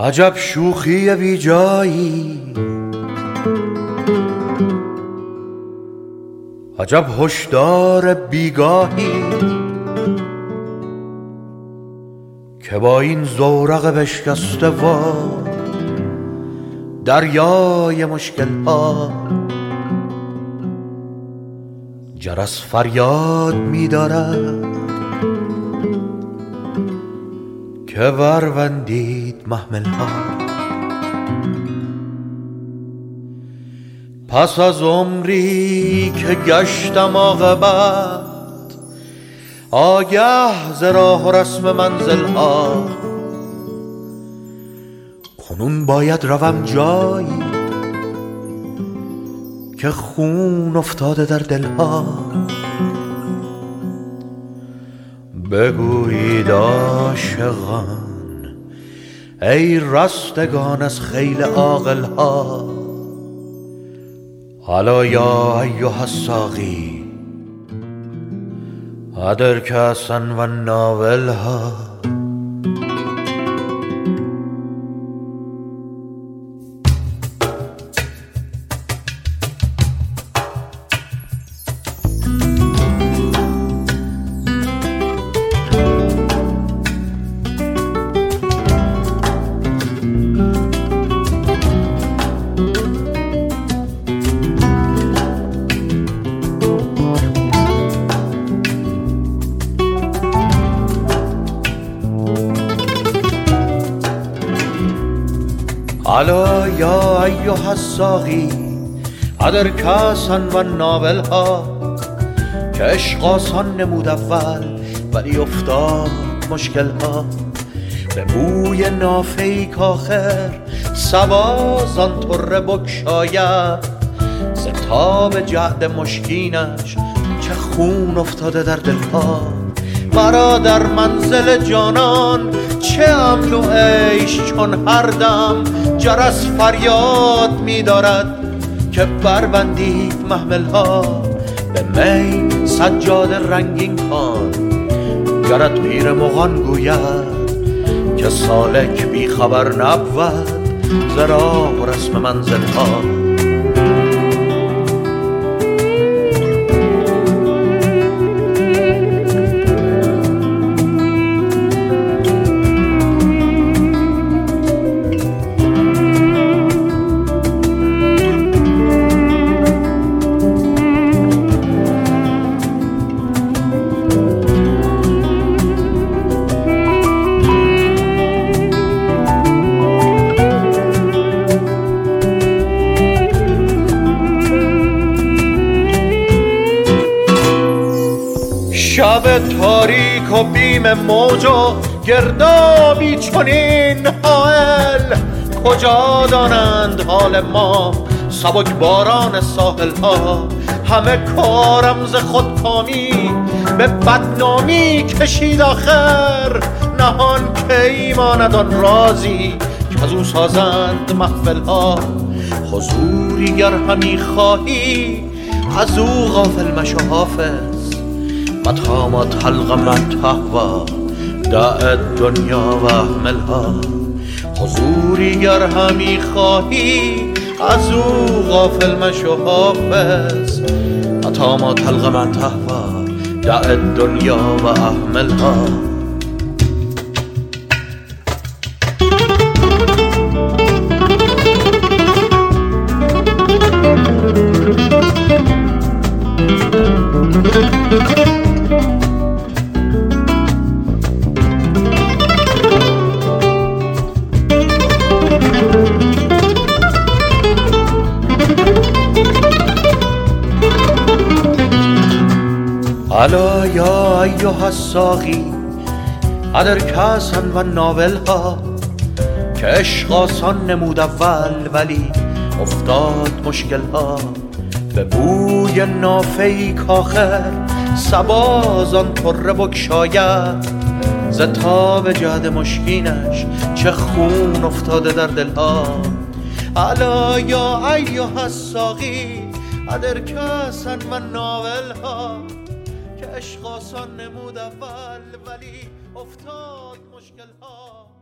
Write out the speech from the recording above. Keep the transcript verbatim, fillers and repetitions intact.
عجب شوخی بی جایی، عجب هشدار بیگاهی که با این زورق بشکسته و دریای مشکل ها جرس فریاد می دارد که وروندید محمل ها. پس از عمری که گشتم عاقبت آگه ز راه و رسم منزل ها، کنون باید روم جایی که خون افتاده در دل ها. بگویید عاشقان ای رستگان از خیل عاقل ها، الا یا ایها الساقی ادر کأسا و ناولها. الا یا ایها الساقی ادر کأسا و ناولها، که عشق آسان نمود اول ولی افتاد مشکل ها. به بوی نافه‌ای کآخر صبا زان طره بگشاید، ز تاب جعد مشکینش چه خون افتاده در دل ها. مرا در منزل جانان چه امن و عیش چون هر دم جرس فریاد می دارد که بربندید محمل ها. به می سجاد رنگین کن گرت پیر مغان گوید که سالک بی خبر نبود ز راه و رسم منزل ها. شب تاریک و بیم موج و گردابی چنین حائل، کجا دانند حال ما سبک باران ساحل ها. همه کارم ز خودکامی به بدنامی کشید آخر، نهان کی ماند آن رازی که از او سازند محفل ها. حضوری گر همی خواهی از او غافل مشو حافظ، متى ما تلقى من تهوى دع الدنیا و اهملها. حضوری گر همی خواهی از او غافل مشو حافظ، متى ما تلقى من تهوى دع الدنیا و اهملها. الا یا ایها الساقی ادر کأسا و ناولها، که عشق آسان نمود اول ولی افتاد مشکل ها. به بوی نافه‌ای کآخر صبا زان طره بگشاید، ز تاب جعد مشکینش چه خون افتاده در دل ها. الا یا ایها الساقی ادر کأسا و ناولها، که عشق آسان نمود اول ولی افتاد مشکل ها.